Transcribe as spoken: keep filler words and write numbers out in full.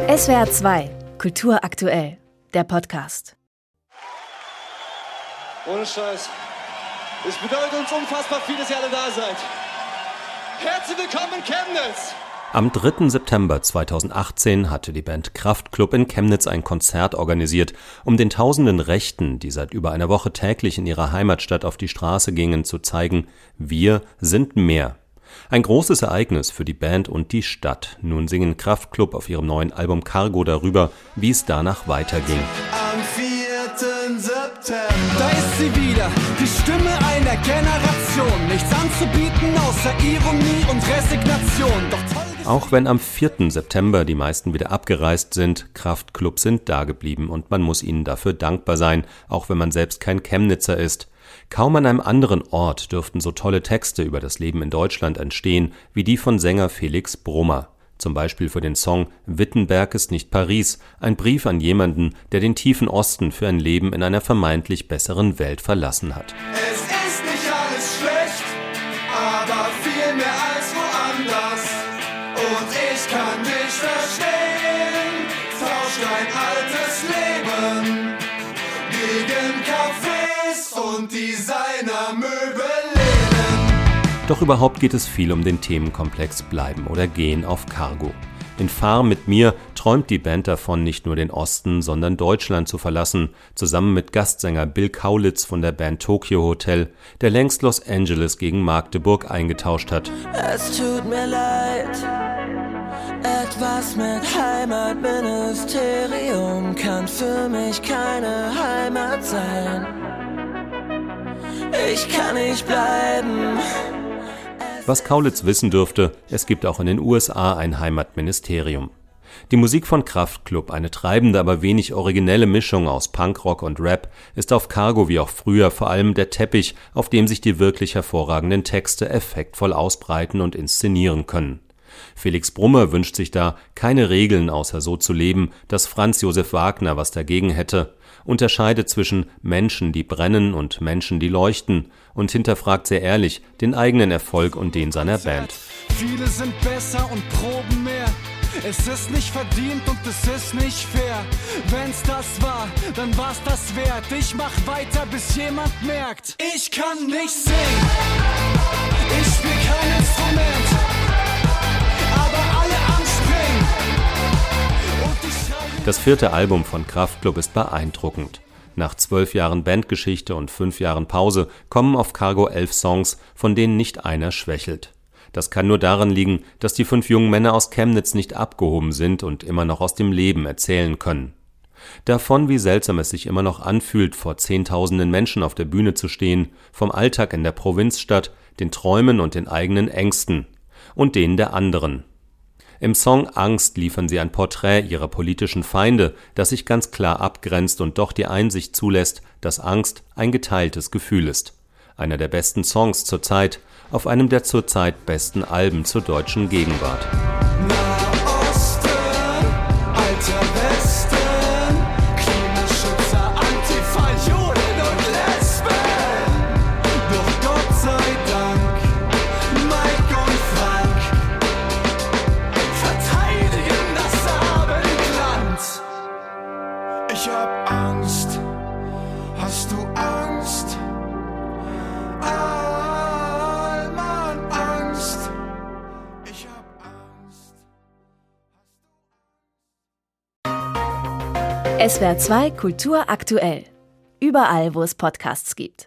S W R zwei, Kultur aktuell, der Podcast. Ohne Scheiß. Es bedeutet uns unfassbar viel, dass ihr alle da seid. Herzlich willkommen in Chemnitz! Am dritten September zweitausendachtzehn hatte die Band Kraftklub in Chemnitz ein Konzert organisiert, um den tausenden Rechten, die seit über einer Woche täglich in ihrer Heimatstadt auf die Straße gingen, zu zeigen, wir sind mehr. Ein großes Ereignis für die Band und die Stadt. Nun singen Kraftklub auf ihrem neuen Album Cargo darüber, wie es danach weiterging. Am vierten September, da ist sie wieder, die Stimme einer Generation. Nichts anzubieten außer Ironie und Resignation. Doch toll. Auch wenn am vierten September die meisten wieder abgereist sind, Kraftklub sind dageblieben und man muss ihnen dafür dankbar sein, auch wenn man selbst kein Chemnitzer ist. Kaum an einem anderen Ort dürften so tolle Texte über das Leben in Deutschland entstehen, wie die von Sänger Felix Brummer. Zum Beispiel für den Song »Wittenberg ist nicht Paris«, ein Brief an jemanden, der den tiefen Osten für ein Leben in einer vermeintlich besseren Welt verlassen hat. Es ist nicht alles schlecht, aber viel mehr als woanders. Und ich kann dich verstehen, tausch dein altes Leben gegen Cafés und Designermöbelläden. Doch überhaupt geht es viel um den Themenkomplex Bleiben oder Gehen auf Cargo. In Fahr mit mir träumt die Band davon, nicht nur den Osten, sondern Deutschland zu verlassen, zusammen mit Gastsänger Bill Kaulitz von der Band Tokyo Hotel, der längst Los Angeles gegen Magdeburg eingetauscht hat. Es tut mir leid, etwas mit Heimatministerium kann für mich keine Heimat sein. Ich kann nicht bleiben. Was Kaulitz wissen dürfte, es gibt auch in den U S A ein Heimatministerium. Die Musik von Kraftklub, eine treibende, aber wenig originelle Mischung aus Punkrock und Rap, ist auf Cargo wie auch früher vor allem der Teppich, auf dem sich die wirklich hervorragenden Texte effektvoll ausbreiten und inszenieren können. Felix Brummer wünscht sich da, keine Regeln außer so zu leben, dass Franz Josef Wagner was dagegen hätte, unterscheidet zwischen Menschen, die brennen und Menschen, die leuchten und hinterfragt sehr ehrlich den eigenen Erfolg und den seiner Band. Viele sind besser und proben mehr. Es ist nicht verdient und es ist nicht fair. Wenn's das war, dann war's das wert. Ich mach weiter, bis jemand merkt, ich kann nicht singen, ich spiel kein Instrument, aber alle am Springen. Und ich schreibe. Das vierte Album von Kraftklub ist beeindruckend. Nach zwölf Jahren Bandgeschichte und fünf Jahren Pause kommen auf Cargo elf Songs, von denen nicht einer schwächelt. Das kann nur daran liegen, dass die fünf jungen Männer aus Chemnitz nicht abgehoben sind und immer noch aus dem Leben erzählen können. Davon, wie seltsam es sich immer noch anfühlt, vor zehntausenden Menschen auf der Bühne zu stehen, vom Alltag in der Provinzstadt, den Träumen und den eigenen Ängsten und denen der anderen. Im Song Angst liefern sie ein Porträt ihrer politischen Feinde, das sich ganz klar abgrenzt und doch die Einsicht zulässt, dass Angst ein geteiltes Gefühl ist. Einer der besten Songs zur Zeit, auf einem der zurzeit besten Alben zur deutschen Gegenwart. Nahosten, alter Westen, Klimaschützer, Antifa, Juden und Lesben. Doch Gott sei Dank, Mike und Frank verteidigen das Abendland. Ich hab Angst, hast du Angst? Allmann Angst, ich hab Angst. S W R zwei Kultur aktuell. Überall, wo es Podcasts gibt.